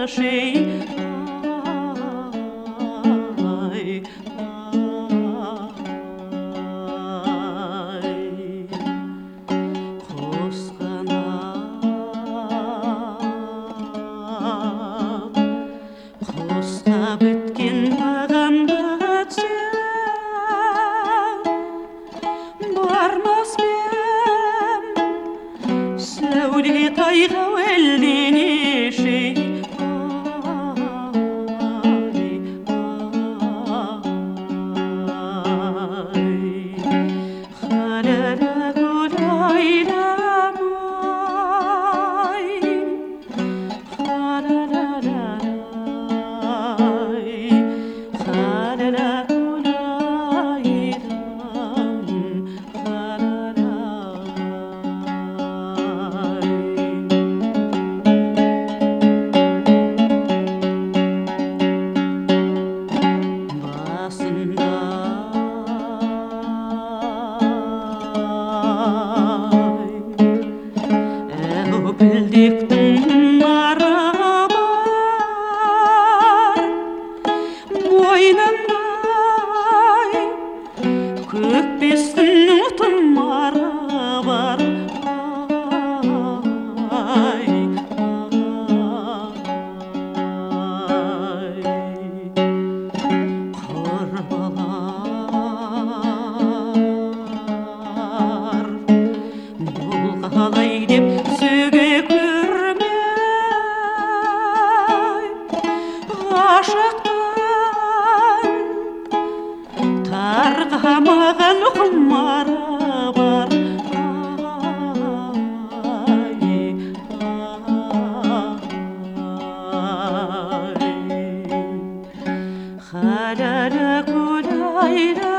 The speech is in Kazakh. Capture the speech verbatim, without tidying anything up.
şey ay ay Қос қанат қосқа біткен маған бітсең бармас бем сәуле тайға әлденеше Білдектің нары бар мойнындай көкбестің тұмары бар ай ай құрбылар бұл қалай деп сөге ғашықтан тарқамаған құмары бар ай ай халала